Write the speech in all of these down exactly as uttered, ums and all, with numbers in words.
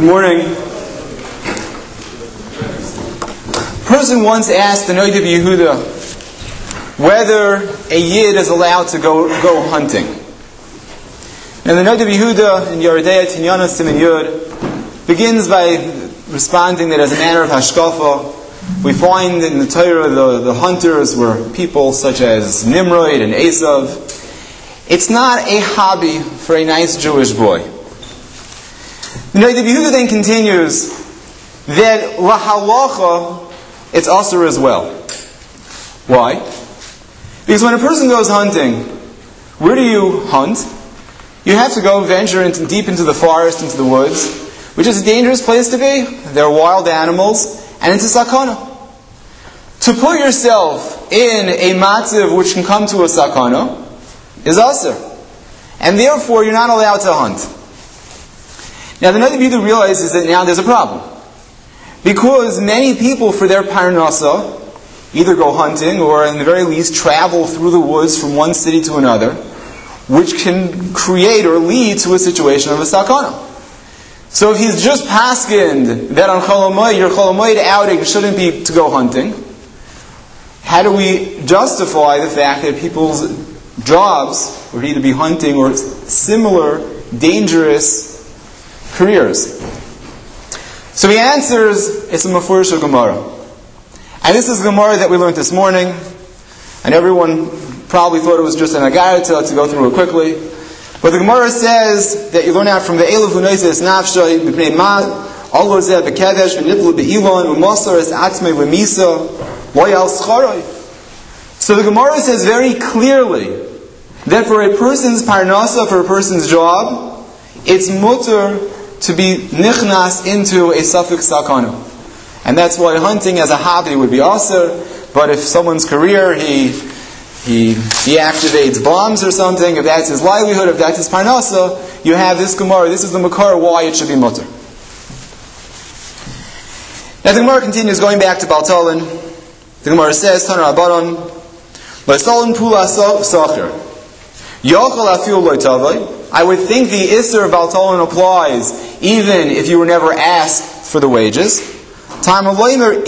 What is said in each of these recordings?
Good morning. A person once asked the Noda B'Yehuda whether a Yid is allowed to go, go hunting. And the Noda B'Yehuda in Yeridea Tinyana Siman Yud begins by responding that as a matter of hashkafa, we find in the Torah the, the hunters were people such as Nimrod and Esav. It's not a hobby for a nice Jewish boy. The Noda B'Yehuda then continues that lahalacha, it's asur as well. Why? Because when a person goes hunting, where do you hunt? You have to go venture into, deep into the forest, into the woods, which is a dangerous place to be. There are wild animals, and it's a sakana. To put yourself in a matziv which can come to a sakana is asur. And therefore, you're not allowed to hunt. Now, the Noda B'Yehuda realizes that now there's a problem. Because many people, for their parnasa, either go hunting or, in the very least, travel through the woods from one city to another, which can create or lead to a situation of a sakana. So if he's just paskined that on Chol Hamoed, your Chol Hamoed outing shouldn't be to go hunting, how do we justify the fact that people's jobs would either be hunting or similar dangerous careers? So he answers, it's a Mefurish Gemara. And this is the Gemara that we learned this morning. And everyone probably thought it was just an agarita to go through it quickly. But the Gemara says that you learn out from the Elav Hunayzes Nafshay, B'pnei Mad, Allah Zeh B'Kadesh, V'nitlu B'Ilon, V'Mosar Es Atzmei V'Misa, Loyal Scharai. So the Gemara says very clearly that for a person's parnasa, for a person's job, it's mutter to be nichnas into a suffix sakana. And that's why hunting as a hobby would be asur, but if someone's career, he he deactivates bombs or something, if that's his livelihood, if that's his parnasa, you have this Gemara, this is the makar why it should be mutter. Now the Gemara continues going back to Baltalin. The Gemara says, Tanar Abaron, L'salin pula sacher, Yochel afil lo tavai. I would think the Isser of Baltalin applies even if you were never asked for the wages. The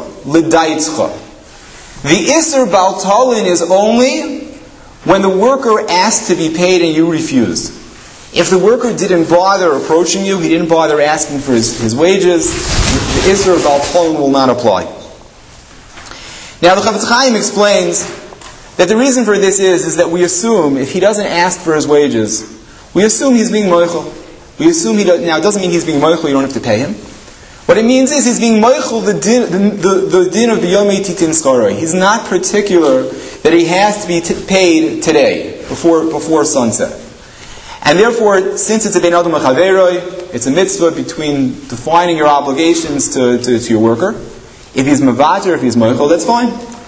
Isser Baltalin is only when the worker asked to be paid and you refused. If the worker didn't bother approaching you, he didn't bother asking for his, his wages, the Isser of Baltalin will not apply. Now the Chafetz Chaim explains that the reason for this is, is that we assume if he doesn't ask for his wages, we assume he's being moichel. We assume he does, now it doesn't mean he's being moichel, you don't have to pay him. What it means is he's being moichel the din, the, the, the din of the Yomei Titin Skaroi. He's not particular that he has to be t- paid today, before before sunset. And therefore, since it's a Ben Adam Chaveroi, it's a mitzvah between defining your obligations to, to, to your worker. If he's mavater, if he's moichel, that's fine.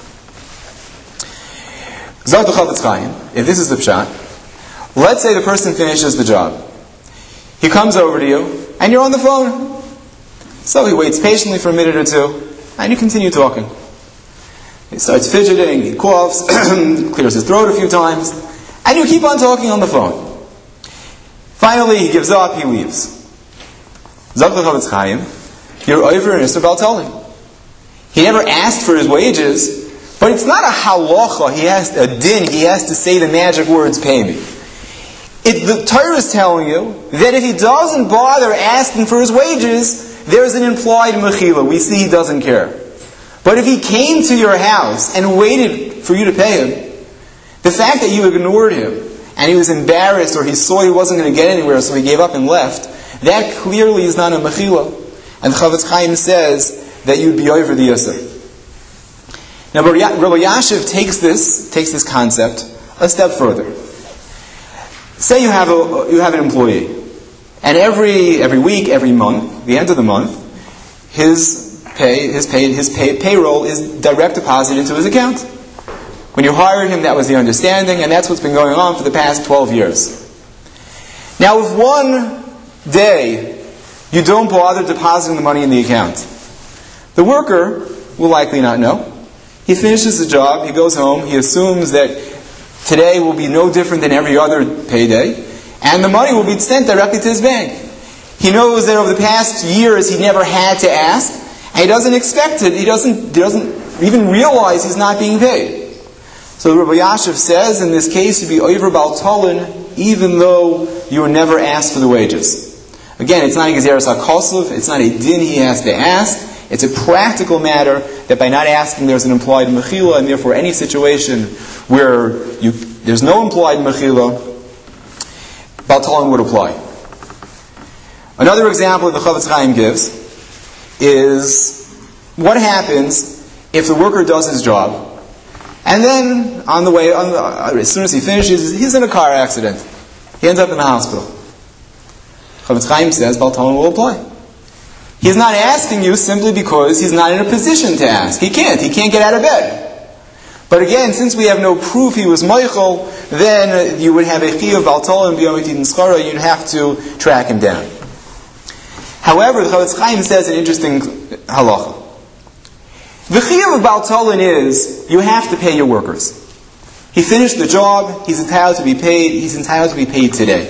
Zot the Chafetz Chaim, if this is the pshat, let's say the person finishes the job. He comes over to you, and you're on the phone. So he waits patiently for a minute or two, and you continue talking. He starts fidgeting, he coughs, clears his throat a few times, and you keep on talking on the phone. Finally, he gives up, he leaves. Zok the Chafetz Chaim, you're over in Isser Baltalin. He never asked for his wages, but it's not a halacha, he has a din, he has to say the magic words, pay me. It, the Torah is telling you that if he doesn't bother asking for his wages, there's an implied mechila. We see he doesn't care. But if he came to your house and waited for you to pay him, the fact that you ignored him and he was embarrassed or he saw he wasn't going to get anywhere so he gave up and left, that clearly is not a mechila. And Chafetz Chaim says that you'd be over the Yisr. Now Rabbi Yashiv takes this, takes this concept a step further. Say you have a you have an employee, and every every week, every month, the end of the month, his pay his pay his pay, payroll is direct deposit into his account. When you hired him, that was the understanding, and that's what's been going on for the past twelve years. Now, if one day you don't bother depositing the money in the account, the worker will likely not know. He finishes the job, he goes home, he assumes that today will be no different than every other payday, and the money will be sent directly to his bank. He knows that over the past years he never had to ask, and he doesn't expect it. He doesn't, he doesn't even realize he's not being paid. So Rabbi Yashiv says, in this case, you'd be over Baal Talin, even though you were never asked for the wages. Again, it's not a Gezeres HaKosov, it's not a din he has to ask. It's a practical matter that by not asking there's an implied mechila, and therefore any situation where you, there's no implied mechila, Baal Talin would apply. Another example that the Chavetz Chaim gives is what happens if the worker does his job, and then on the way, on the, as soon as he finishes, he's in a car accident. He ends up in the hospital. Chavetz Chaim says Baal Talin will apply. He's not asking you simply because he's not in a position to ask. He can't. He can't get out of bed. But again, since we have no proof he was moichel, then you would have a chiyuv Baal Talin b'yom yitin schara. You'd have to track him down. However, the Chavetz Chaim says an interesting halacha. The chiyuv of Baal Talin is you have to pay your workers. He finished the job. He's entitled to be paid. He's entitled to be paid today.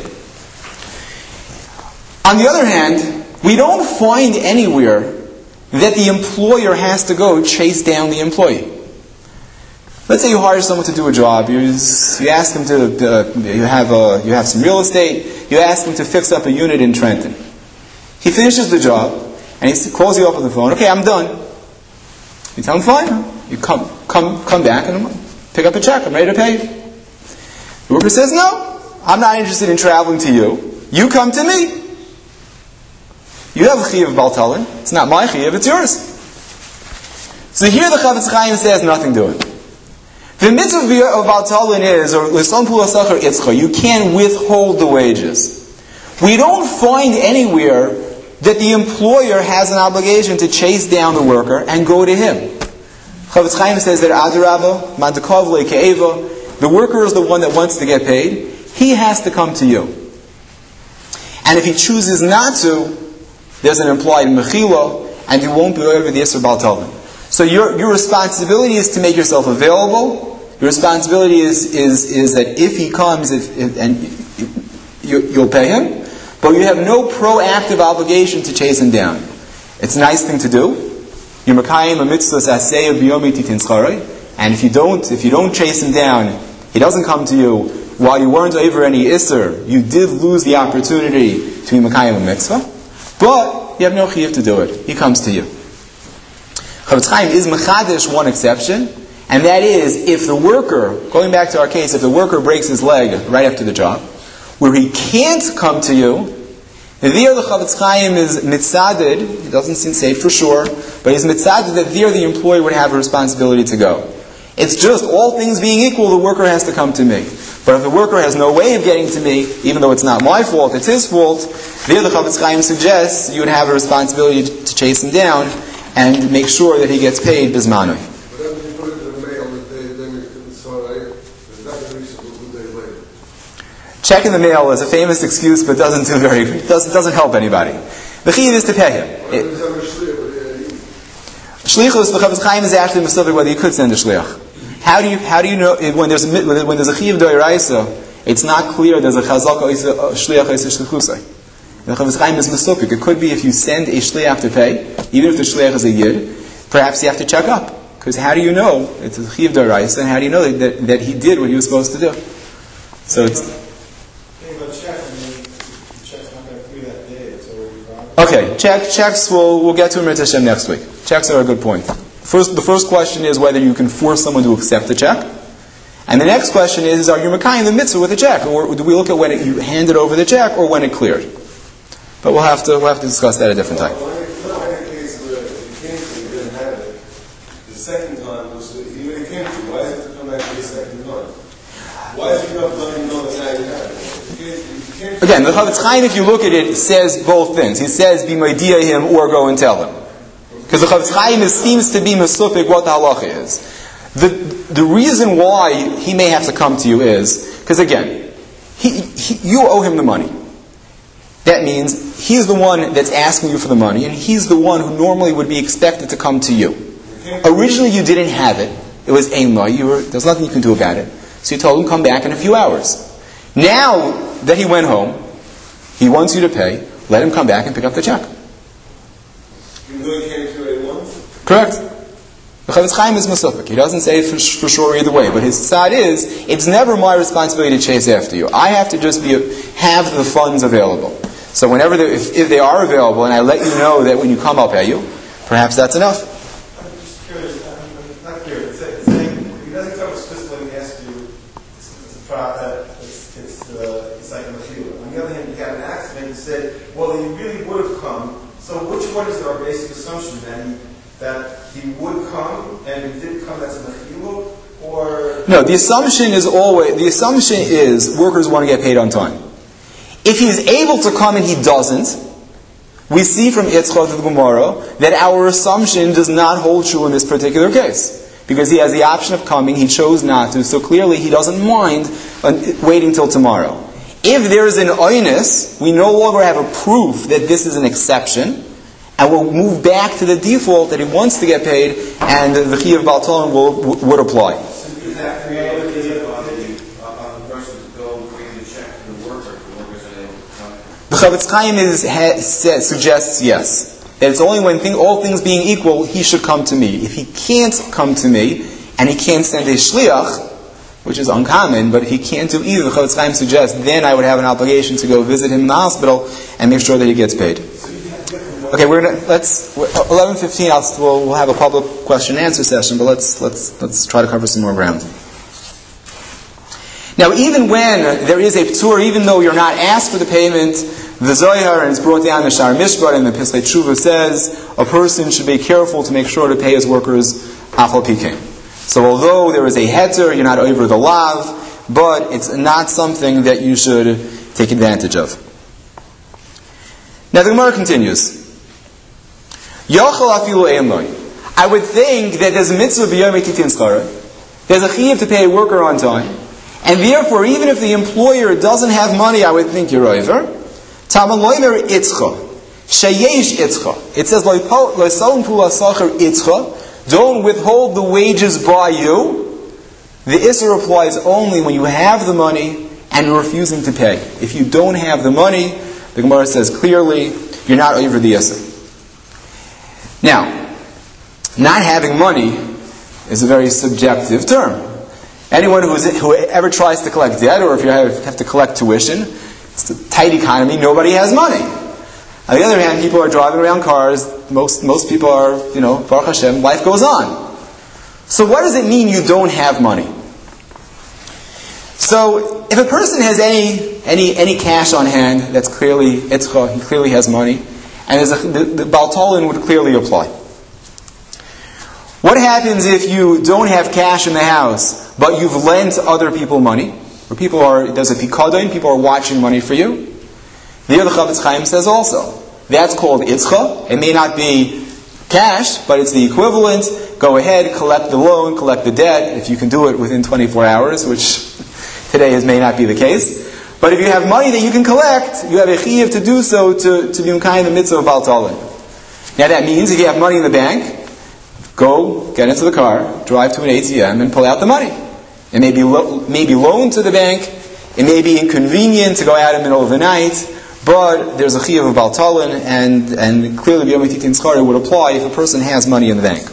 On the other hand, we don't find anywhere that the employer has to go chase down the employee. Let's say you hire someone to do a job. You, you ask them to, uh, you have a, you have some real estate. You ask them to fix up a unit in Trenton. He finishes the job and he calls you up on the phone. Okay, I'm done. You tell him fine. You come, come, come back and pick up a check. I'm ready to pay you. The worker says no. I'm not interested in traveling to you. You come to me. You have a chiyuv of Baal Talin. It's not my chiyuv, it's yours. So here the Chavetz Chaim says nothing doing. The mitzvah of Baal Talin is, or l'som pula sachar itzcha, you can't withhold the wages. We don't find anywhere that the employer has an obligation to chase down the worker and go to him. Chavetz Chaim says that adarabba, madakov le'ke'eva, the worker is the one that wants to get paid. He has to come to you. And if he chooses not to, there's an implied mechila, and you won't be over the Yisr Baal Talin. So your your responsibility is to make yourself available. Your responsibility is is, is that if he comes, if, if, and you, you'll pay him, but you have no proactive obligation to chase him down. It's a nice thing to do. You're mekayim a mitzvah aseh b'yom titin schara, and if you don't, if you don't chase him down, he doesn't come to you. While you weren't over any Isser, you did lose the opportunity to be mekayim a mitzvah. But you have no chiyuv to do it. He comes to you. Chavetz Chaim is mechadish one exception, and that is if the worker, going back to our case, if the worker breaks his leg right after the job, where he can't come to you, there the Chavetz Chaim is mitzaded, it doesn't seem safe for sure, but he's mitzaded that there the employee would have a responsibility to go. It's just, all things being equal, the worker has to come to me. But if the worker has no way of getting to me, even though it's not my fault, it's his fault, there the Chavetz Chaim suggests you would have a responsibility to chase him down and make sure that he gets paid bismanoi. But then you put it in the mail, then it's all right. It's not going to be two days later. Check in the mail is a famous excuse, but doesn't do very doesn't doesn't help anybody. The chiyuv is to pay him. Shlichus, the Chavetz Chaim is actually mistaken whether you could send a shliach. How do you how do you know when there's a, when there's a chiyuv d'oraisa? It's not clear there's a chazaka shliach shlichusay. The Chavetz Chaim is misopik. It could be if you send a shliach to pay, even if the shliach is a yid, perhaps you have to check up. Because how do you know it's a chiyuv d'oraisa, and how do you know that, that, that he did what he was supposed to do? So it's okay. Check checks. We'll we'll get to Mitzvah Hashem next week. Checks are a good point. First, the first question is whether you can force someone to accept the check. And the next question is, are you mekayim the mitzvah with the check? Or do we look at when it, you handed over the check or when it cleared? But we'll have to we'll have to discuss that at a different time. Well, in a case where you came to, you didn't have it, the second time was, you really came to, why is it to come back to the second time? Why is it not letting you know that now you have it? Again, the Chavetz Chaim, if you look at it, says both things. He says, be meidia him or go and tell him. Because the Chavetz Chaim is, seems to be mesupik what the halacha is. The the reason why he may have to come to you is, because again, he, he, you owe him the money. That means he's the one that's asking you for the money, and he's the one who normally would be expected to come to you. Originally you didn't have it. It was ein lo. You were, there's nothing you can do about it. So you told him, come back in a few hours. Now that he went home, he wants you to pay. let him come back and pick up the check. Even though he came to it once? Correct. The Chavetz Chaim is Masufik. He doesn't say for, for sure either way, but his side is, it's never my responsibility to chase after you. I have to just be have the funds available. So whenever they, if, if they are available, and I let you know that when you come, I'll pay you, perhaps that's enough. I'm just curious. I'm not curious. It's saying he doesn't come explicitly and ask you. It's, it's a product. It's it's uh, it's like a material. On the other hand, you had an accident. You said, well, he really would have come. So which one is our basic assumption that he that he would come and he did come? That's a mechila, or no? The assumption is always the assumption is workers want to get paid on time. If he's able to come and he doesn't, we see from Yitzchak to the Gemara that our assumption does not hold true in this particular case. Because he has the option of coming, he chose not to, so clearly he doesn't mind waiting till tomorrow. If there is an oinus, we no longer have a proof that this is an exception, and we'll move back to the default that he wants to get paid, and the Chi of Baal Talon will would apply. Is that reality on the person to go bring the check to the worker? The workers are able to come? The Chavetz Chaim is, ha, says, suggests yes. That it's only when thing, all things being equal, he should come to me. If he can't come to me, and he can't send a shliach, which is uncommon, but if he can't do either, the Chavetz Chaim suggests, then I would have an obligation to go visit him in the hospital and make sure that he gets paid. Okay, we're gonna let's eleven fifteen. I'll we'll, we'll have a public question and answer session, but let's let's let's try to cover some more ground. Now, even when there is a p'tur, even though you're not asked for the payment, the Zohar, and it's brought down in the Shar Mishpat, and the Pislei Tshuva says a person should be careful to make sure to pay his workers afal pikein. So, although there is a heter, you're not over the lav, but it's not something that you should take advantage of. Now, the Gemara continues. I would think that there's a mitzvah b'yom titin schara. There's a chiyuv to pay a worker on time, and therefore, even if the employer doesn't have money, I would think you're over. Tamaloimer itzcha, sheyesh itzcha. It says loisalin pula sacher itzcha. Don't withhold the wages by you. The isser applies only when you have the money and you're refusing to pay. If you don't have the money, the Gemara says clearly, you're not over the isser. Now, not having money is a very subjective term. Anyone who, is, who ever tries to collect debt, or if you have, have to collect tuition, it's a tight economy, nobody has money. On the other hand, people are driving around cars, most most people are, you know, Baruch Hashem, life goes on. So what does it mean you don't have money? So, if a person has any any any cash on hand, that's clearly, etzcha, he clearly has money, and a, the, the Baal Talon would clearly apply. What happens if you don't have cash in the house, but you've lent other people money? Where people are, there's a pikadon, people are watching money for you. The other Chavetz Chaim says also, that's called itzcha. It may not be cash, but it's the equivalent. Go ahead, collect the loan, collect the debt, if you can do it within twenty-four hours, which today is, may not be the case. But if you have money that you can collect, you have a chiyuv to do so to, to be kind of the mitzvah of Baal Talon. Now that means if you have money in the bank, go get into the car, drive to an A T M, and pull out the money. It may be, lo- may be loaned to the bank, it may be inconvenient to go out in the middle of the night, but there's a chiyuv of Baal Talon, and, and clearly b'yom titin schara would apply if a person has money in the bank.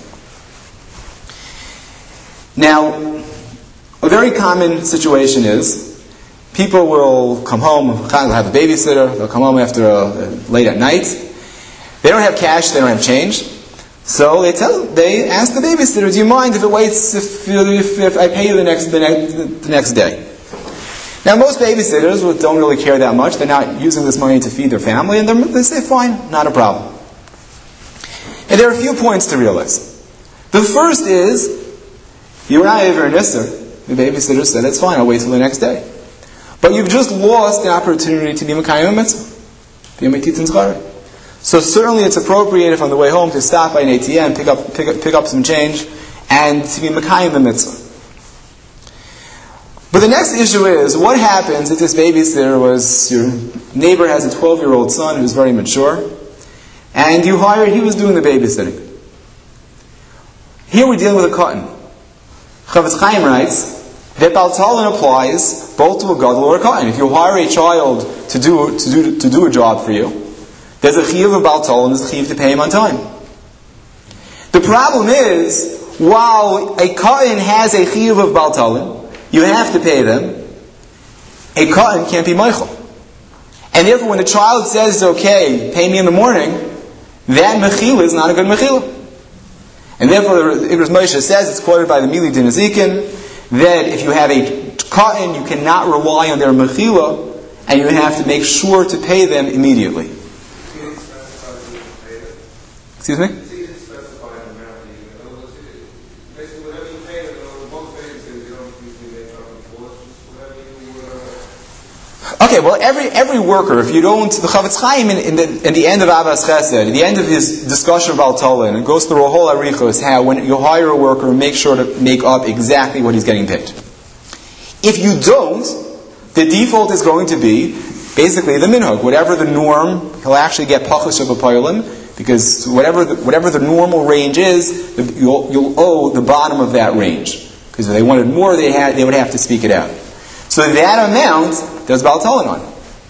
Now, a very common situation is, people will come home, they'll have a babysitter, they'll come home after a, a, late at night. They don't have cash, they don't have change. So they tell, they ask the babysitter, do you mind if it waits, if, if, if I pay you the next, the next, the next day? Now most babysitters don't really care that much. They're not using this money to feed their family, and they say, fine, not a problem. And there are a few points to realize. The first is, you were not ever an isser. The babysitter said, it's fine, I'll wait till the next day. But you've just lost the opportunity to be Mekayim Mitzvah. Be a Titin Schara. So certainly it's appropriate if on the way home to stop by an A T M, pick up, pick up, pick up some change, and to be Mekayim the Mitzvah. But the next issue is, what happens if this babysitter was, your neighbor has a twelve-year-old son who's very mature, and you hired, he was doing the babysitting. Here we're dealing with a cotton. Chavetz Chaim writes that Baal Talon applies both to a gadol or a cotton. If you hire a child to do to do to do a job for you, There's a chiyuv of Baal Tol and there's a chiyuv to pay him on time. The problem is, while a Kohen has a chiyuv of Baal Tol, you have to pay them, a Kohen can't be Meichel. And therefore when the child says, okay, pay me in the morning, that mechila is not a good mechila. And therefore the Igros Moshe says, it's quoted by the Mili Din Azikin, that if you have a Kohen, you cannot rely on their mechila, and you have to make sure to pay them immediately. Excuse me? Okay, well, every every worker, if you don't, the Chavetz Chaim in, in, the, in the end of Abbas Chesed, at the end of his discussion about Tolan, it goes through a whole arichos how when you hire a worker, make sure to make up exactly what he's getting paid. If you don't, the default is going to be basically the minhag, whatever the norm. He'll actually get pachus of a poilim, because whatever the, whatever the normal range is, the, you'll, you'll owe the bottom of that range. Because if they wanted more, they had they would have to speak it out. So that amount, there's Baal Tolan on.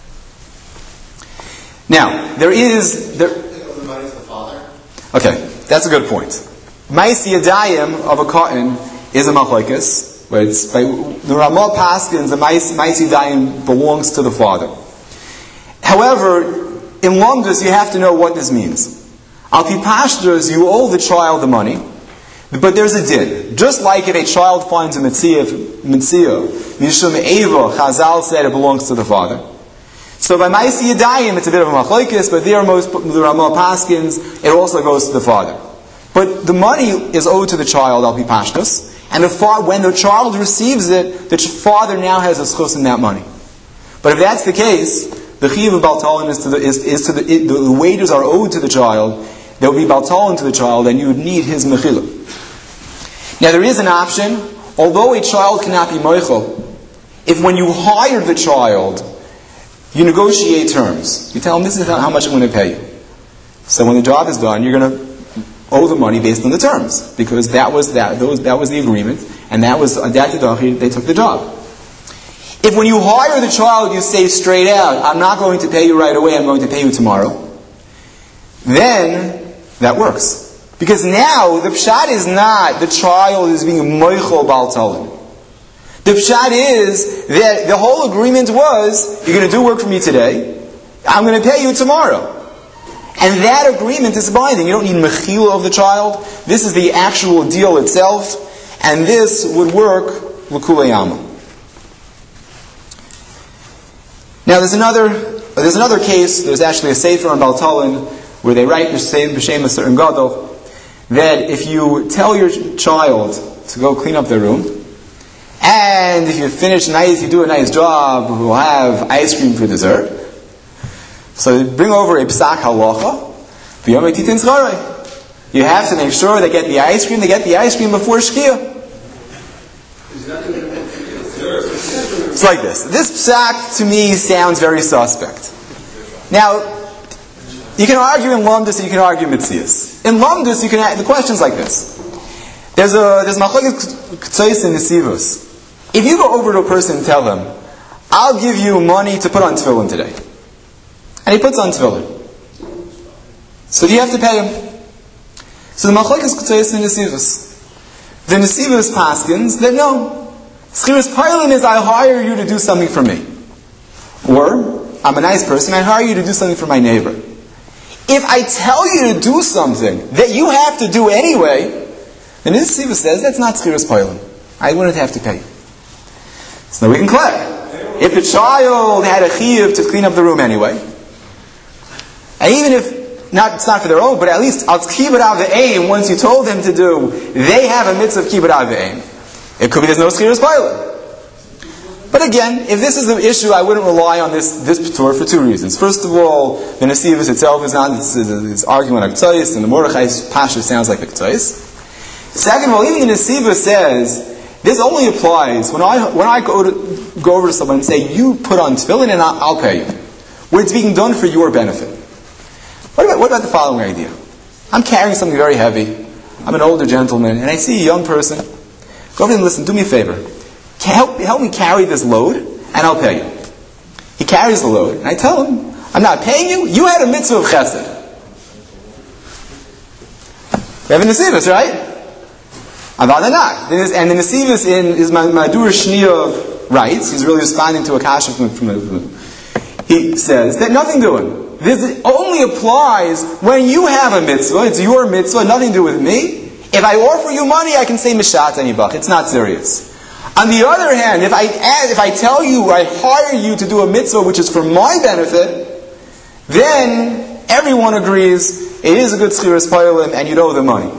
Now, there is... There, the money to the father? Okay, that's a good point. Ma'asi Yadayim of a cotton is a machlokes, but it's by the Ramah Paskins, the Ma'asi Yadayim belongs to the father. However, in Lamdus, you have to know what this means. Al Pi Pashtus, you owe the child the money, but there's a din. Just like if a child finds a mitzvah, Mishum Eva, Chazal said it belongs to the father. So by Ma'asi Yadayim, it's a bit of a machlokes, but there most the Ramah Paskins, it also goes to the father. But the money is owed to the child, Al Pi Pashtus, and the fa- when the child receives it, the father now has a schus in that money. But if that's the case, the chiyuv of Baal Tolan is to the is, is to the, it, the the wages are owed to the child. There would be Baal Tolan to the child, and you would need his mechila. Now there is an option, although a child cannot be moichel, if when you hire the child, you negotiate terms. You tell him, this is how much I'm going to pay you. So when the job is done, you're going to owe the money based on the terms, because that was that those, that was the agreement, and that was they took the job. If when you hire the child, you say straight out, I'm not going to pay you right away, I'm going to pay you tomorrow, then that works. Because now, the pshat is not the child is being moichel Baal Tolan. The pshat is that the whole agreement was, you're going to do work for me today, I'm going to pay you tomorrow. And that agreement is binding. You don't need mechila of the child. This is the actual deal itself. And this would work l'kulei yama. Now there's another there's another case, there's actually a sefer on Baal Tolan, where they write b'shem a certain gadol, that if you tell your child to go clean up their room, and if you finish nice, you do a nice job, we'll have ice cream for dessert. So bring over a psak halacha, v'yom titin tzarei. You have to make sure they get the ice cream, they get the ice cream before shkia. It's like this. This psak to me sounds very suspect. Now, you can argue in Lamdus and you can argue in Mitzias. In Lamdus, you can the question's like this. There's a there's machlokes k'tzois in Nesivos. If you go over to a person and tell them, I'll give you money to put on tefillin today, and he puts on tefillin, so do you have to pay him? So the machlokes k'tzois in Nesivos. The Nesivos paskins that no. Schiras Pailin is I hire you to do something for me. Or, I'm a nice person, I hire you to do something for my neighbor. If I tell you to do something that you have to do anyway, then this Siva says that's not Schiras Pailin. I wouldn't have to pay you. So now we can clear. If the child had a chiyuv to clean up the room anyway, and even if not, it's not for their own, but at least al kibbut aveim, once you told them to do, they have a mitzvah of kibbut aveim. It could be there's no schiras paila. But again, if this is the issue, I wouldn't rely on this this p'tur for two reasons. First of all, the Nesivos itself is not it's, it's arguing on K'tzais, and the Mordechai's Pasha sounds like the K'tzais. Second of all, even the Nesivos says this only applies when I when I go to go over to someone and say you put on tefillin and I'll, I'll pay you, where it's being done for your benefit. What about what about the following idea? I'm carrying something very heavy. I'm an older gentleman, and I see a young person. Go over and listen, do me a favor. Help, help me carry this load, and I'll pay you. He carries the load, and I tell him, I'm I'm not paying you. You had a mitzvah of chesed. We have a nesivus, right? And the nesivus in is Madur Shniya writes. He's really responding to a kasha from, from, from he says that nothing doing. This only applies when you have a mitzvah. It's your mitzvah, nothing to do with me. If I offer you money, I can say mishat anibach. It's not serious. On the other hand, if I add, if I tell you, I hire you to do a mitzvah which is for my benefit, then everyone agrees it is a good schiras payolim and you owe the money.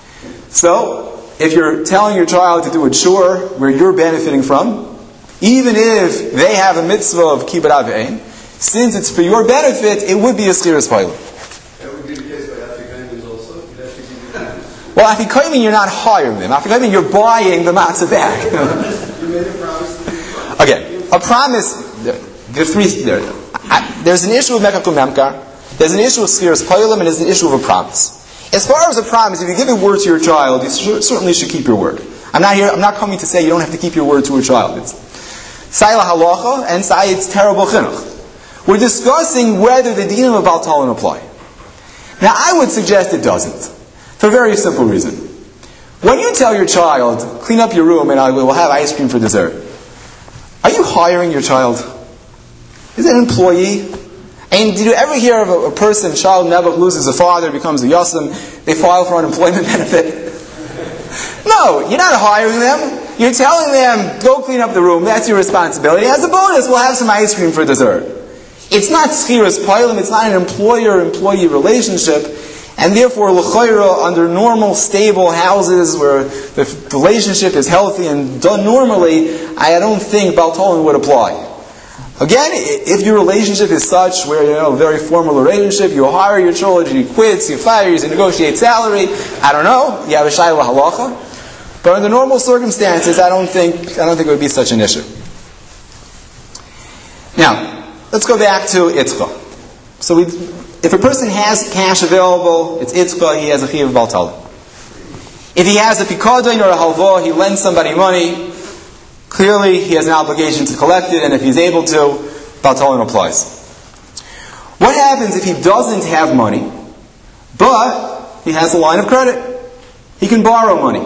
So, if you're telling your child to do a chore where you're benefiting from, even if they have a mitzvah of kibbut avein, since it's for your benefit, it would be a schiras payolim. That would be the case by Afikoimin also. You'd have to give you that. Well, Afikoimin, you're not hiring them. Afikoimin, you're buying the matzah back. You made a promise to be Okay, a promise. The three. There, I, there's an issue with mekach memkar. There's an issue with schiras payolim, and there's an issue of a promise. As far as a promise, if you give a word to your child, you sh- certainly should keep your word. I'm not here. I'm not coming to say you don't have to keep your word to a child. It's sayla halacha and say it's terrible chinuch. We're discussing whether the dinim of Baal Talon apply. Now, I would suggest it doesn't, for a very simple reason. When you tell your child, clean up your room and I will have ice cream for dessert, are you hiring your child? Is it an employee? And did you ever hear of a, a person, child never loses a father, becomes a yasam, they file for unemployment benefit? No, you're not hiring them. You're telling them, go clean up the room, that's your responsibility. As a bonus, we'll have some ice cream for dessert. It's not schiras payolim, it's not an employer-employee relationship, and therefore, l'chayra, under normal, stable houses where the relationship is healthy and done normally, I don't think Baal Talon would apply. Again, if your relationship is such where, you know, a very formal relationship, you hire your children, he quits, you fire, you negotiate salary, I don't know, you have a shayla halacha. But under normal circumstances, I don't think, I don't think it would be such an issue. Now, let's go back to itzcha. So we, if a person has cash available, it's itzcha, he has a chiyuv Baal Talon. If he has a pikadon or a halva, he lends somebody money, clearly he has an obligation to collect it, and if he's able to, Baal Talon applies. What happens if he doesn't have money, but he has a line of credit? He can borrow money.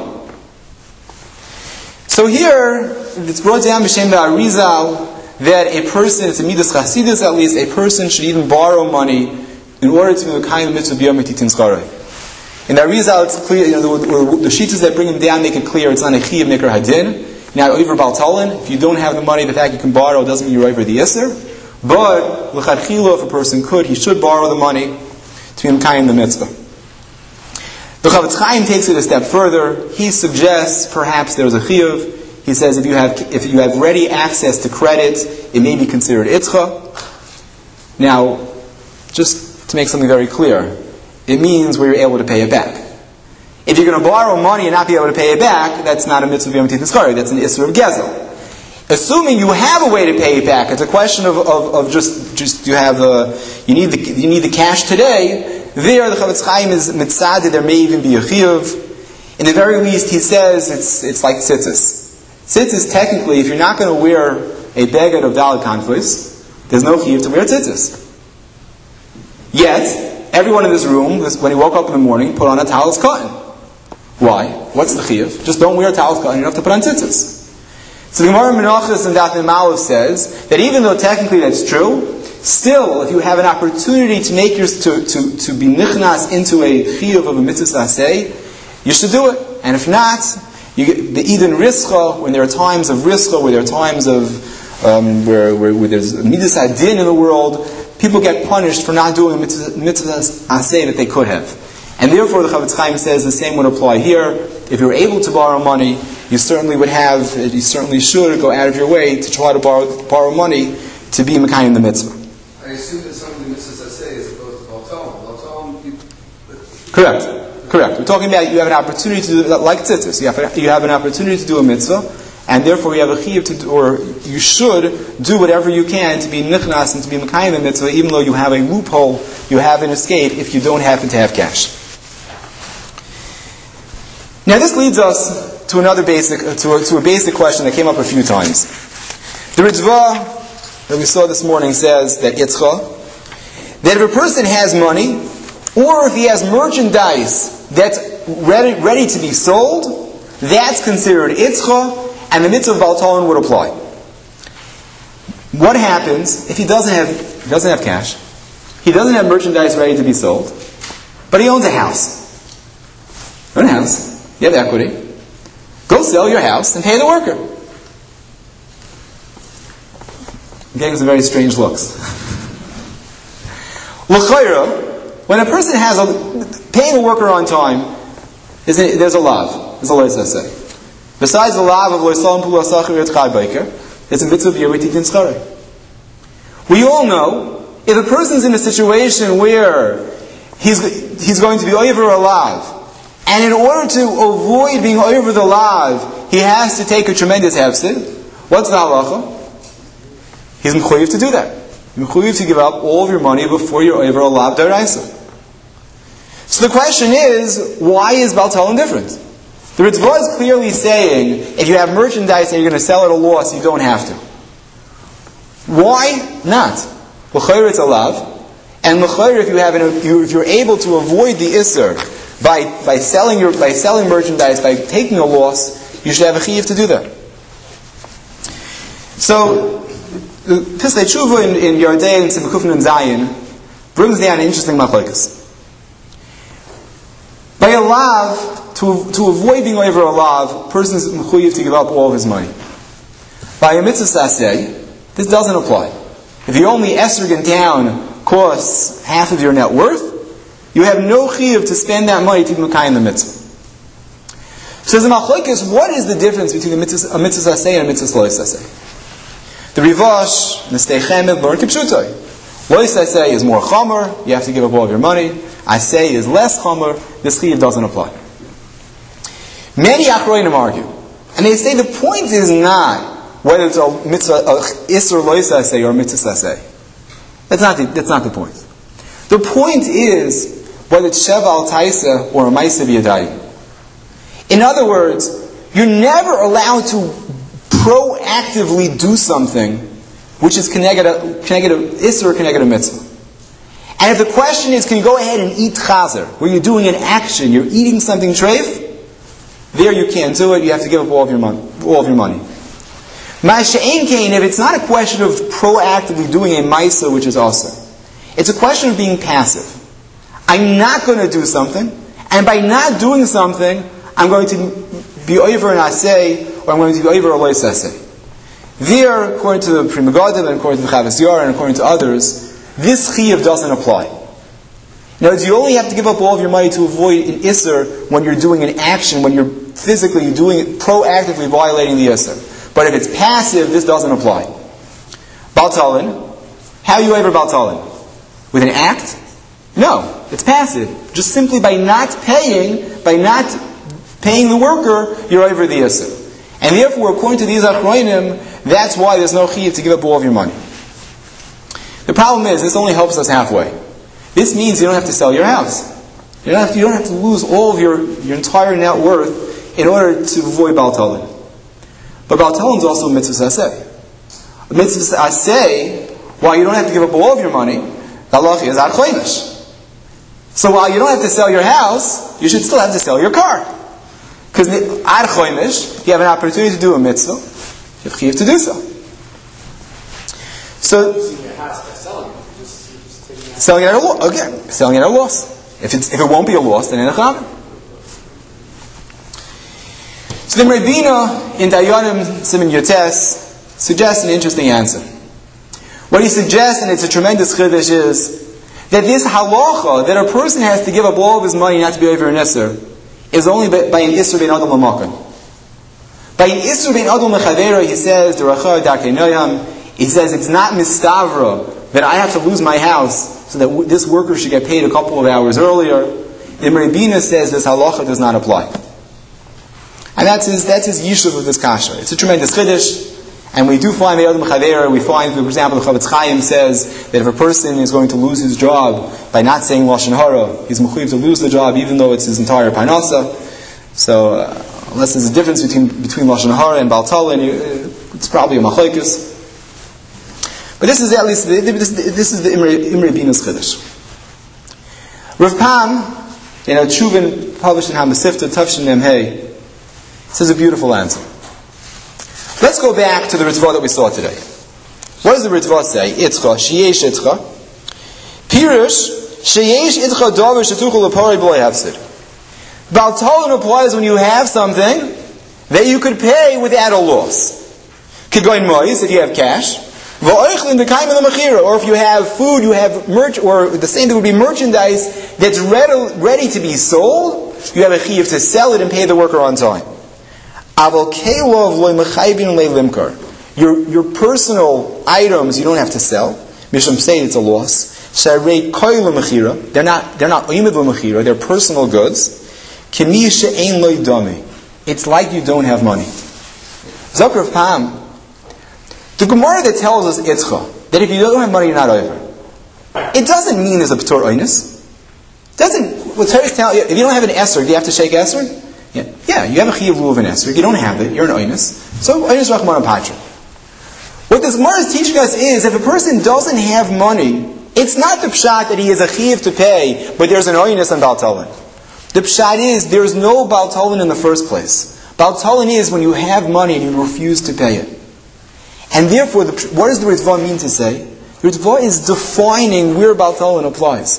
So here, it's brought down b'shem ba'arizal that a person, it's a midas chasidus at least, a person should even borrow money in order to be a kind of mitzvah b'yom titin skaray. In the Arizal, it's clear, you know, the, the sheetas that bring him down make it clear it's not a chi of nikar hadin. Now, over Baal Talon, if you don't have the money, the fact you can borrow doesn't mean you're over the Yisr. But, l'chadchila, if a person could, he should borrow the money to be kind of the mitzvah. The Chavetz Chaim takes it a step further. He suggests perhaps there's a chiyuv. He says if you have if you have ready access to credit, it may be considered itzcha. Now, just to make something very clear, it means where you're able to pay it back. If you're going to borrow money and not be able to pay it back, that's not a mitzvah b'yom titin skari. That's an isur of gezel. Assuming you have a way to pay it back, it's a question of, of, of just just you have a, you need the you need the cash today. There, the Chavetz Chaim is mitzadeh. There may even be a chiyuv. In the very least, he says it's it's like tzitzis. Tzitzis, technically, if you're not going to wear a beged of daled kanfos, there's no chiyuv to wear tzitzis. Yet, everyone in this room, when he woke up in the morning, put on a talis cotton. Why? What's the chiyuv? Just don't wear a talis cotton, you don't have to put on tzitzis. So the Gemara Menachos and Daf Mem says that even though technically that's true, still, if you have an opportunity to make your, to, to, to be nichnas into a chiyuv of a mitzvah saseh, you should do it. And if not, you get the Eden Rischa, when there are times of Rischa, where there are times of um, where, where, where there's Midas Adin in the world, people get punished for not doing a mitzvah, mitzvah aseh that they could have. And therefore the Chavetz Chaim says the same would apply here. If you're able to borrow money, you certainly would have, you certainly should go out of your way to try to borrow, borrow money to be Mekayim the mitzvah. I assume that some of the mitzvahs aseh is opposed to Baal Talon. Baal Talon, you... Correct. Correct. We're talking about you have an opportunity to do, like tzitzis, you have, you have an opportunity to do a mitzvah, and therefore you have a chiyuv to do, or you should do whatever you can to be nichnas and to be mekayim the mitzvah, even though you have a loophole, you have an escape if you don't happen to have cash. Now this leads us to another basic, to a, to a basic question that came up a few times. The Ritva that we saw this morning says that itzcha that if a person has money, or if he has merchandise that's ready, ready to be sold, that's considered itzcha, and the mitzvah of Baal Talon would apply. What happens if he doesn't have he doesn't have cash? He doesn't have merchandise ready to be sold, but he owns a house. You own a house. You have equity. Go sell your house and pay the worker. I'm getting some very strange looks. L'chayra, when a person has a paying a worker on time, there's a, there's a lav. There's a lav say. Besides the lav of loisalam pula sachir et chai biker, there's a mitzvah of yeritit din schare. We all know if a person's in a situation where he's he's going to be over a lav, and in order to avoid being over the lav, he has to take a tremendous hefsid. What's the halacha? He's mechuyev to do that. You're mechuyev to give up all of your money before you're over a lav d'oraisa. So the question is, why is Baal Talon different? The Ritva is clearly saying, if you have merchandise and you're going to sell at a loss, you don't have to. Why not? L'chayr it's a lav, and l'chayr if you have an, if you're able to avoid the isser by by selling your by selling merchandise, by taking a loss, you should have a chiyuv to do that. So the Pislei Tshuva in, in Yardei and Simchufin and Zayin brings down an interesting machlokes. By a lav, to to avoid being over a lav, a person is mechuyev to give up all of his money. By a mitzvah saseh, this doesn't apply. If the only esrog in town costs half of your net worth, you have no chiyuv to spend that money to be mekayim the mitzvah. So the machlokes, what is the difference between a mitzvah, a mitzvah saseh and a mitzvah lo saseh? The Rivash, the Stei Chemed, learn kipshutai. Lo saseh is more chomer, you have to give up all of your money. Aseh is less chomer, this chiyuv doesn't apply. Many achroinim argue, and they say the point is not whether it's a mitzvah, a isser lo saseh or a mitzvah saseh. That's not the, that's not the point. The point is whether it's sheva al taisa or a ma'aseh b'yadayim. In other words, you're never allowed to proactively do something which is connected to isser or connected to mitzvah. And if the question is, can you go ahead and eat chazer, where you're doing an action, you're eating something treif, there you can't do it, you have to give up all of your money. All of your money. Ma'ashe'en kain, if it's not a question of proactively doing a ma'aseh, which is awesome, it's a question of being passive. I'm not going to do something, and by not doing something, I'm going to be over an aseh, or I'm going to be over a lo saseh. There, according to the Pri Megadim, and according to the Chavas Yair, and according to others, this chiyuv doesn't apply. In other words, you only have to give up all of your money to avoid an isser when you're doing an action, when you're physically doing it, proactively violating the isser. But if it's passive, this doesn't apply. Baal Talon, how are you over Baal Talon? With an act? No, it's passive. Just simply by not paying, by not paying the worker, you're over the isser. And therefore, according to these achroinim, that's why there's no chiyuv to give up all of your money. The problem is, this only helps us halfway. This means you don't have to sell your house. You don't have to, you don't have to lose all of your, your entire net worth in order to avoid Baal Talon. But Baal Talon is also a mitzvah saseh. A mitzvah saseh, while you don't have to give up all of your money, the halacha is ad chodesh. So while you don't have to sell your house, you should still have to sell your car. Because ad chodesh, you have an opportunity to do a mitzvah, you have chiyuv to do so. So, selling it at a loss. Again, selling it at a loss. If it's if it won't be a loss, then in a chamer. So then Rabbeinu in Dayanim Siman Yotes suggests an interesting answer. What he suggests, and it's a tremendous chiddush, is that this halacha that a person has to give up all of his money not to be over an isser is only by, by an isser bein adam l'makom. By an isser bein adam l'chavera, he says, D'racha dakei noyam, he says it's not mistavra that I have to lose my house so that w- this worker should get paid a couple of hours earlier. The Rabbeinu says this halacha does not apply. And that's his, that's his yishuv of this kasha. It's a tremendous chiddush. And we do find the Adam Chavera, we find, for example, the Chavetz Chaim says that if a person is going to lose his job by not saying Lashon Hara, he's mechuyev to lose the job even though it's his entire parnasa. So, uh, unless there's a difference between between Lashon Hara and Baal Talon, it's probably a machlokes. But this is at least, this, this is the Imre, Imre Bina's Chiddush. Rav Pam, in a Chuvin published in HaMasifta, Tavshin Nemhei, says a beautiful answer. Let's go back to the Ritzvah that we saw today. What does the Ritzvah say? Itzcha, sheyesh itzcha. Pirush, sheyesh itzcha davar shetuchel lepari b'lo yafsid. Baal Talon applies when you have something that you could pay without a loss. Kigoin mois, if you have cash. V'oichlin d'kaim of the mechira, or if you have food, you have merch, or the same thing would be merchandise that's ready, ready to be sold. You have a chiyuv to sell it and pay the worker on time. Aval kelov loy mechaybin le'limkar. Your your personal items you don't have to sell. Mishum say it's a loss. Sharei koil mechira. They're not they're not oimid mechira. They're personal goods. Kimi she'ein loy dami. It's like you don't have money. Zakar of Pam. The Gemara that tells us itzcha, that if you don't have money, you're not over. It doesn't mean there's a p'tor oinus. It doesn't. What Torah tell you, if you don't have an esrog, do you have to shake esrog? Yeah, yeah, you have a chiyuv lu of an esrog. You don't have it, you're an oinus. So oinus rachman patra. What this Gemara is teaching us is, if a person doesn't have money, it's not the pshat that he has a chiyuv to pay, but there's an oinus on Baal Talon. The pshat is there's no Baal Talon in the first place. Baal Talon is when you have money and you refuse to pay it. And therefore, the, what does the Ritzvah mean to say? The Ritzvah is defining where Baal Talon applies.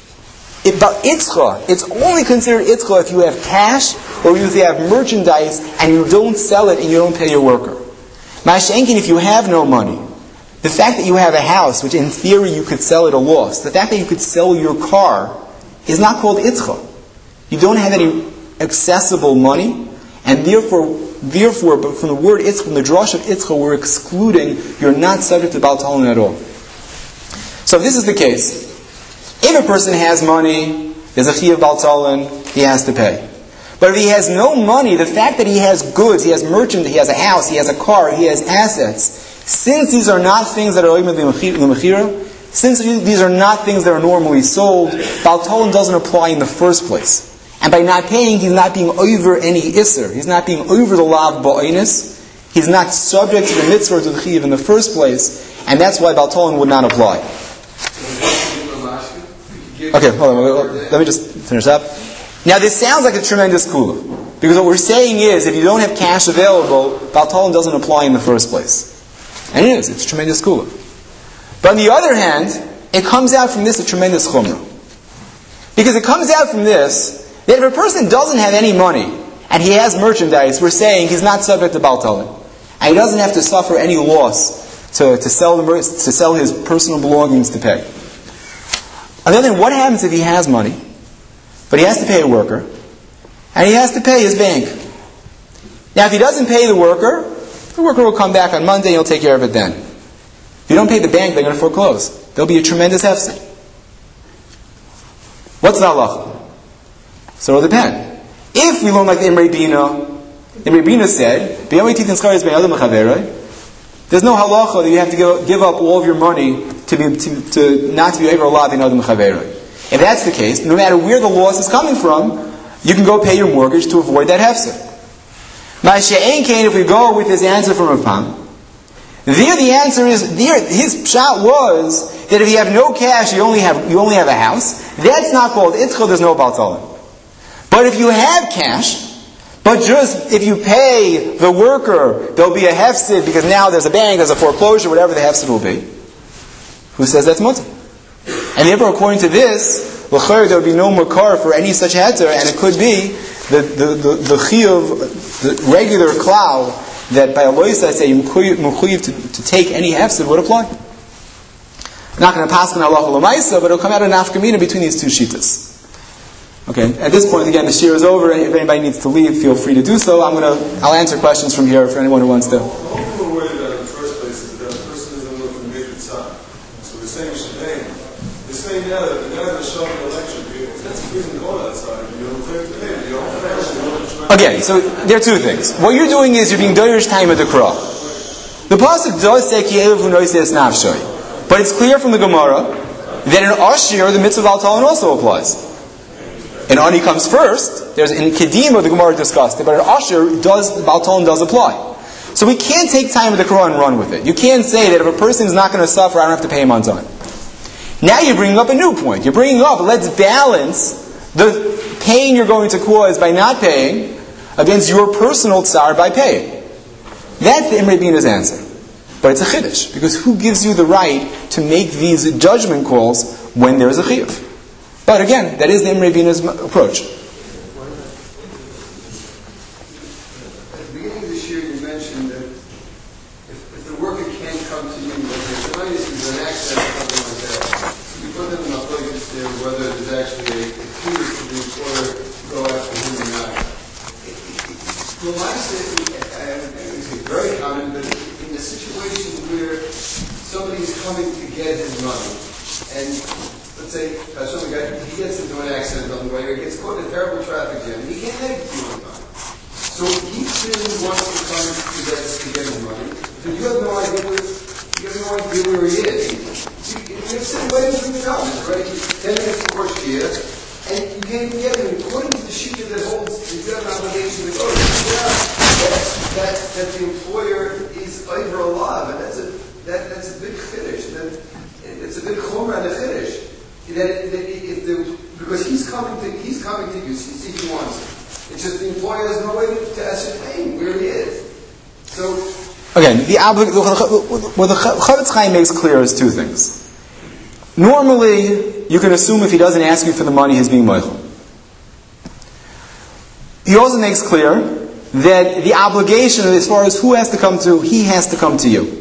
If Baal Itzcha, it's only considered Itzcha if you have cash or if you have merchandise and you don't sell it and you don't pay your worker. Ma'ashenkin, if you have no money, the fact that you have a house, which in theory you could sell at a loss, the fact that you could sell your car is not called Itzcha. You don't have any accessible money, and therefore, Therefore, but from the word itzcha, from the drosh of itzcha, we're excluding, you're not subject to Baal Talon at all. So if this is the case, if a person has money, there's a chiyuv Baal Talon, he has to pay. But if he has no money, the fact that he has goods, he has merchant, he has a house, he has a car, he has assets, since these are not things that are oimid l'mechira, since these are not things that are normally sold, Baal Talon doesn't apply in the first place. And by not paying, he's not being over any isser. He's not being over the law of ba'inus. He's not subject to the mitzvah to the chiyuv in the first place. And that's why Baal Talon would not apply. Okay, hold on. Let me just finish up. Now this sounds like a tremendous kula. Because what we're saying is, if you don't have cash available, Baal Talon doesn't apply in the first place. And it is. It's a tremendous kula. But on the other hand, it comes out from this a tremendous chumrah. Because it comes out from this, that if a person doesn't have any money, and he has merchandise, we're saying he's not subject to Baal Talon. And he doesn't have to suffer any loss to, to, sell the, to sell his personal belongings to pay. On the other hand, what happens if he has money, but he has to pay a worker, and he has to pay his bank? Now if he doesn't pay the worker, the worker will come back on Monday and he'll take care of it then. If you don't pay the bank, they're going to foreclose. There'll be a tremendous hefsed. What's the halacha? So it'll depend. If we learn like the Imre Bina, Imre Bina said, there's no halacha that you have to give, give up all of your money to be to, to not to be over Allah bin Adam Chaveroi. If that's the case, no matter where the loss is coming from, you can go pay your mortgage to avoid that hefsed. Ma'ashe'en kain, if we go with this answer from Rav Pam, there the answer is, there his pshat was that if you have no cash, you only have you only have a house. That's not called itzcha. There's no Baal Talon. But if you have cash, but just if you pay the worker, there'll be a hefsid because now there's a bank, there's a foreclosure, whatever the hefsid will be. Who says that's mutter? And therefore, according to this, l'chayr, there would be no makar for any such heter, and it could be the the the, the chiyuv, the regular klal that by Alois I say mukhuyiv to, to take any hefsid would apply. I'm not going to pass on halacha l'maisa, but it'll come out of nafkamina between these two shitas. Okay, at this point, again, the shir is over. If anybody needs to leave, feel free to do so. I'm gonna, I'll answer questions from here for anyone who wants to. All we're worried about in the first place is that a person isn't looking to make the time. So we're saying shebang. They're saying now that the guy that's showing the lecture, that's the reason going outside. You don't take the name. You don't Again, so there are two things. What you're doing is you're being doirish time of the krah. The pasuk does say ki elav hu noises nafshay, but it's clear from the Gemara that in Ashir the mitzvah Baal Talon also applies. And Ani comes first. There's in Kedima the Gemara discussed it, but in Asher does Baal Talon does apply. So we can't take time with the Quran and run with it. You can't say that if a person is not going to suffer, I don't have to pay him on time. Now you're bringing up a new point. You're bringing up, let's balance the pain you're going to cause by not paying against your personal tsar by paying. That's the Imre Bina's answer. But it's a chiddush, because who gives you the right to make these judgment calls when there's a chiyuv? But again, that is the Imre Bina's approach. At the beginning of this year, you mentioned that if, if the worker can't come to you, whether it's an illness, there's an accident, something like that, you put them in a place there whether there's actually a, a cue for the employer to go after him or not. Well, I say, it's very common, but in a situation where somebody is coming to get his money, and let's say uh, some guy he gets into an accident on the way, or he gets caught in a terrible traffic jam, and he can't make it to on time. So he clearly wants to come to get to get his money. So you have no idea where you have no idea where he is. You, you have sitting waiting for him to come. It's already ten minutes before Shia, and you can't even get him. According to the Shia that holds, you have an obligation to go. Yeah. That, that the employer is over alive, and that's a that, that's a big chiddush. That it's a big chumrah and a chiddush. That, that if the, because he's coming to he's coming to you, see he wants it. It's just the employer has no way to ascertain where he is. So again, the oblig- what the Chavetz Chaim makes clear is two things. Normally, you can assume if he doesn't ask you for the money, he's being moichel. He also makes clear that the obligation, as far as who has to come to, he has to come to you.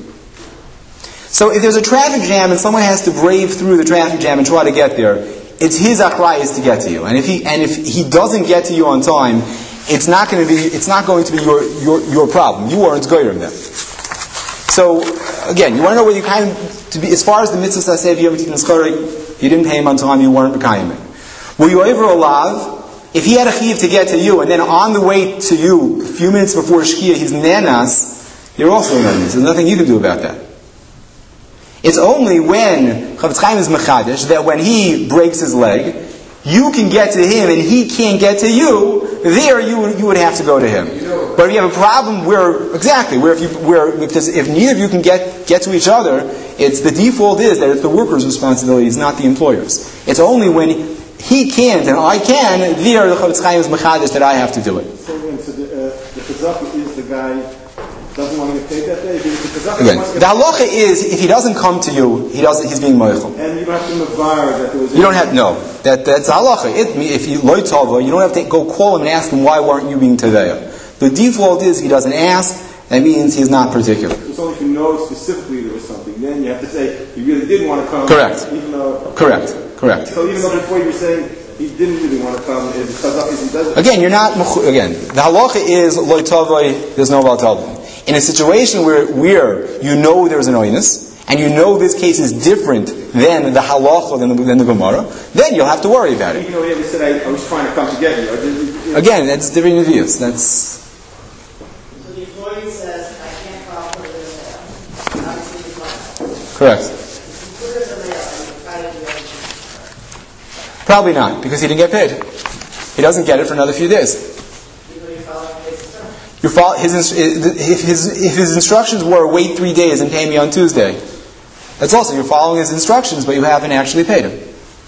So if there's a traffic jam and someone has to brave through the traffic jam and try to get there, it's his achrayus to get to you. And if he and if he doesn't get to you on time, it's not going to be it's not going to be your your, your problem. You aren't goyer of them. So again, you want to know whether you kind of, to be as far as the mitzvah sasev you you didn't pay him on time, you weren't bekayim it. Were you over a lav? If he had a chiv to get to you, and then on the way to you, a few minutes before Shkia, he's nanas, you're also nanas. There's nothing you can do about that. It's only when Chavetz Chaim is mechadish that when he breaks his leg, you can get to him and he can't get to you. There, you would, you would have to go to him. But if you have a problem where exactly where if you where if, if neither of you can get get to each other, it's the default is that it's the worker's responsibility, it's not the employer's. It's only when he can't and I can, there the Chavetz Chaim is mechadish that I have to do it. So when so the, uh, the chazaka is the guy doesn't want to get paid that day. The Again, the halacha is if he doesn't come to you, he doesn't. He's being moichel. And you don't have to mavar that there was. You don't have no. That that's the halacha. It, if you loy tova, you don't have to go call him and ask him why weren't you being tadaya. The default is he doesn't ask. That means he's not particular. It's only if you know specifically there was something. Then you have to say you really did want to come. Correct. Even though. Correct. Correct. So even though before you were saying he didn't really want to come, is chazaka he doesn't. Again, you're not. Again, the halacha is loy tova. There's no valtalvin. In a situation where, where you know there's an oinus, and you know this case is different than the halacha, than the, than the Gemara, then you'll have to worry about it. Even though he ever said, I, I was trying to come to get you. Or did, you know. Again, that's different views. That's... So the employee says, I can't file for the mail. Obviously, he's not. Correct. If you put it in the mail, and you try to do everything. Probably not, because he didn't get paid. He doesn't get it for another few days. You follow his, if, his, if his instructions were wait three days and pay me on Tuesday, that's also you're following his instructions, but you haven't actually paid him.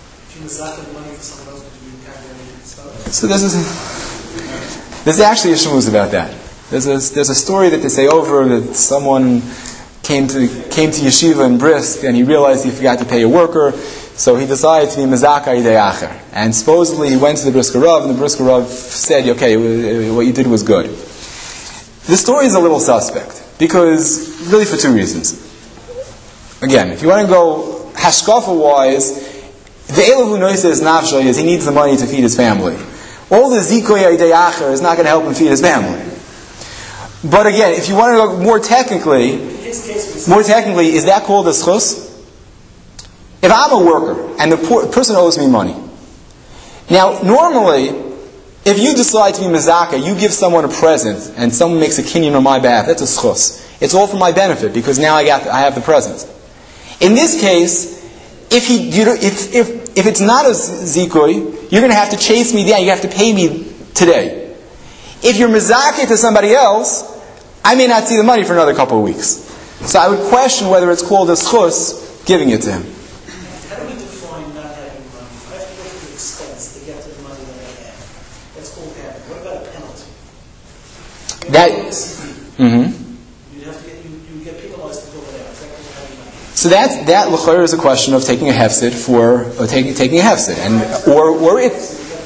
So this is there's actually a shmuz about that. There's a there's a story that they say over that someone came to came to yeshiva in Brisk and he realized he forgot to pay a worker, so he decided to be mezaka yidei acher. And supposedly he went to the Brisker Rav, and the Brisker Rav said, "Okay, what you did was good." The story is a little suspect, because, really for two reasons. Again, if you want to go hashkafa-wise, the Elav who knows his nafshay is he needs the money to feed his family. All the zikoy yidei acher is not going to help him feed his family. But again, if you want to go more technically, more technically, is that called a schus? If I'm a worker, and the poor, person owes me money. Now, normally, if you decide to be mezaka, you give someone a present, and someone makes a kinyan on my behalf, that's a schus. It's all for my benefit, because now I got, I have the present. In this case, if he, you know, if, if, if it's not a zikoy, you're going to have to chase me down, you have to pay me today. If you're mezaka to somebody else, I may not see the money for another couple of weeks. So I would question whether it's called a schus, giving it to him. How do we define not having money? I have to go through the expense to get to the money that I have. That's called having. What about a penalty? You That, mm-hmm. You have to get you, you get penalized to go it out. Is that called having money? so that that l'chayr is a question of taking a hefsid for or taking taking a hefsid, and or or it.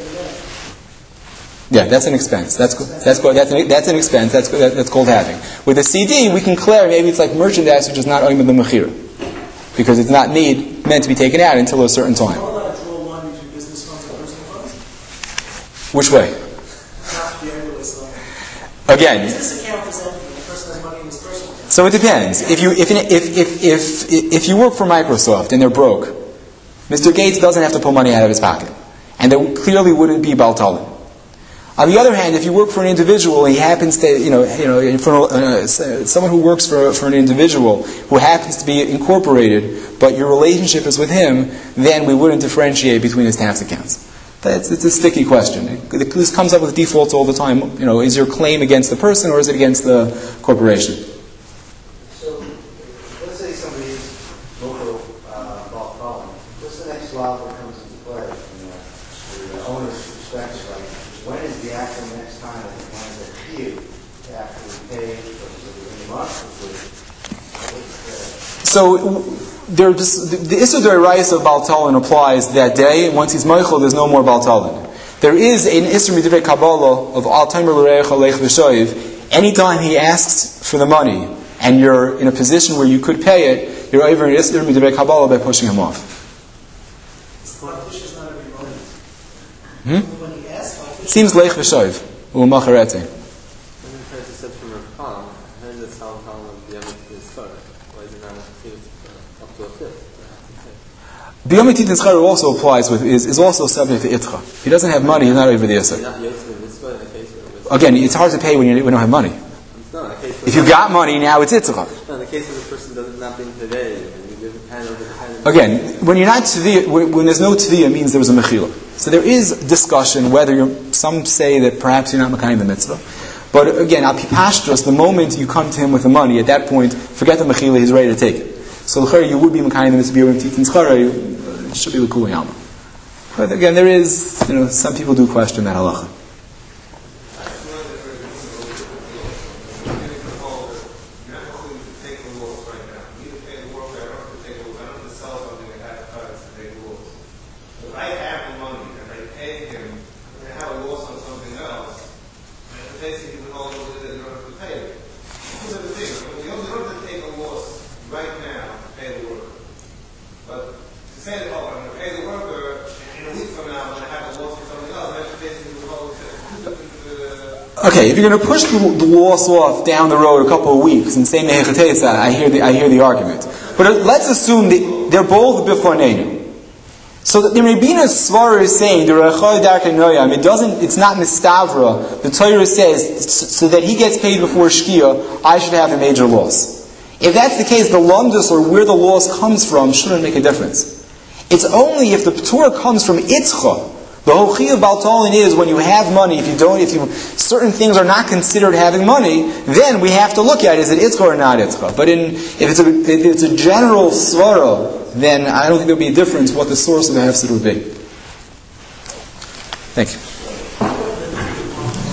Yeah, that's an expense. That's that's that's an, that's an expense. That's that's called having. With a C D, we can declare maybe it's like merchandise which is not oimid the mechira, because it's not made meant to be taken out until a certain time. Are you allowed to draw a line between business funds and personal funds? Which way? Not the ambulance line. Again. Business account is empty. The person has money in his personal account. So it depends. If you if if if if if you work for Microsoft and they're broke, Mister Gates doesn't have to pull money out of his pocket, and there clearly wouldn't be baltalin. On the other hand, if you work for an individual and he happens to, you know, you know, for uh, someone who works for for an individual who happens to be incorporated, but your relationship is with him, then we wouldn't differentiate between his tax accounts. That's, it's a sticky question. It, this comes up with defaults all the time. You know, is your claim against the person or is it against the corporation? So, let's say somebody is local uh, ball problem. What's the next law that comes into play from the, the owner's perspective? Like, when is the actual next time that the client is due to actually pay for the month? So, there just, the, the Issur D'Oraisa of Baltalin applies that day, and once he's Meichel, there's no more Baltalin. There is an Issur Midivrei Kabbalah of Al Taimer L'Reich Aleich V'Shoiv. Anytime he asks for the money, and you're in a position where you could pay it, you're over an Issur Midivrei Kabbalah by pushing him off. Politicians not every moment. Hmm? When he asks, Seems Leich V'Shoiv. U'Macharete. B'yom Titin Schar also applies with is, is also subject to itcha. If he doesn't have money, he's not over the Issur. Again, it's hard to pay when you, when you don't have money. If you got money, now it's itcha. No, in the case of the person doesn't not being today, and you give hand over the hand. Again, when you're not tzviya, when, when there's no tzviya, it means there was a mechila. So there is discussion whether you're, some say that perhaps you're not makayim the mitzvah. But again, al pi pashtus, the moment you come to him with the money, at that point, forget the mechila, he's ready to take it. So l'chayr, you would be makayim the mitzvah b'yom titin schara. It should be l'kuli alma. But again, there is, you know, some people do question that halacha. Okay, if you're going to push the, the loss off down the road a couple of weeks and say mehechatesa, I hear the I hear the argument. But let's assume that they're both biforneinu. So the Rebbeinu Svara is saying the Rechai Darkei Noyam, it doesn't, it's not Nistavra. The Torah says so that he gets paid before Shkia, I should have a major loss. If that's the case, the lumdus or where the loss comes from shouldn't make a difference. It's only if the Torah comes from Itzcha. The whole chiyuv baltalin is when you have money, if you don't, if you, certain things are not considered having money, then we have to look at, is it itzcha or not itzcha? But in, if it's a, if it's a general svara, then I don't think there would be a difference what the source of the hefsid would be. Thank you.